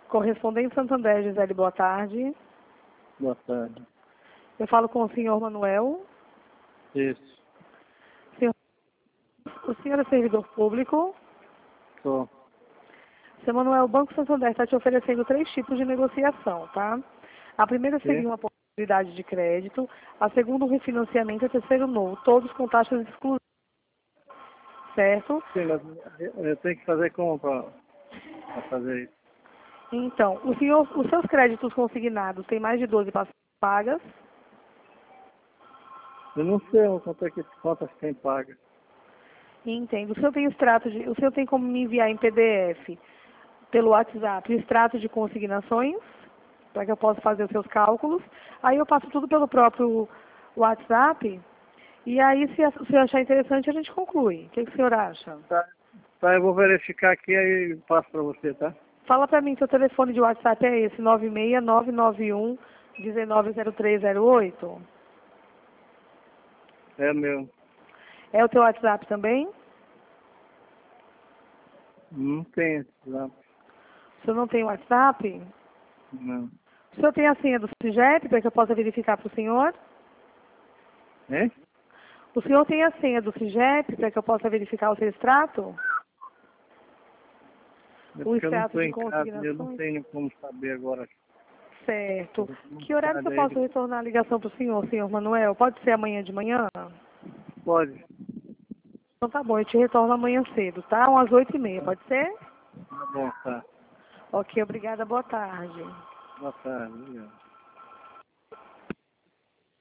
Correspondente Santander, Gisele, boa tarde. Boa tarde. Eu falo com o senhor Manuel. Isso. O senhor é servidor público? Sou. Seu Manuel, o Banco Santander está te oferecendo 3 tipos de negociação, tá? A primeira seria uma possibilidade de crédito, a segunda um refinanciamento e a terceira novo, todos com taxas exclusivas, certo? Sim, mas eu tenho que fazer como para fazer isso? Então, os seus créditos consignados têm mais de 12 pagas? Eu não sei quantas tem paga. Entendo. O senhor tem como me enviar em PDF pelo WhatsApp o extrato de consignações, para que eu possa fazer os seus cálculos. Aí eu passo tudo pelo próprio WhatsApp, e aí se o senhor achar interessante, a gente conclui. O que o senhor acha? Tá, eu vou verificar aqui e passo para você, tá? Fala para mim, seu telefone de WhatsApp é esse, 96991-190308? É meu. É o teu WhatsApp também? Não tem esse lá. O senhor não tem WhatsApp? Não. O senhor tem a senha do CIGEP para que eu possa verificar para o senhor? Hein? O senhor tem a senha do CIGEP para que eu possa verificar o seu extrato? É O porque eu não extrato estou de em casa, eu não consignações? tenho como saber agora. Certo. Que horário que eu posso retornar a ligação para o senhor Manuel? Pode ser amanhã de manhã? Pode. Então tá bom, eu te retorno amanhã cedo, tá? Umas 8h30, pode ser? Tá bom, tá. Ok, obrigada, boa tarde. Boa tarde. Obrigado.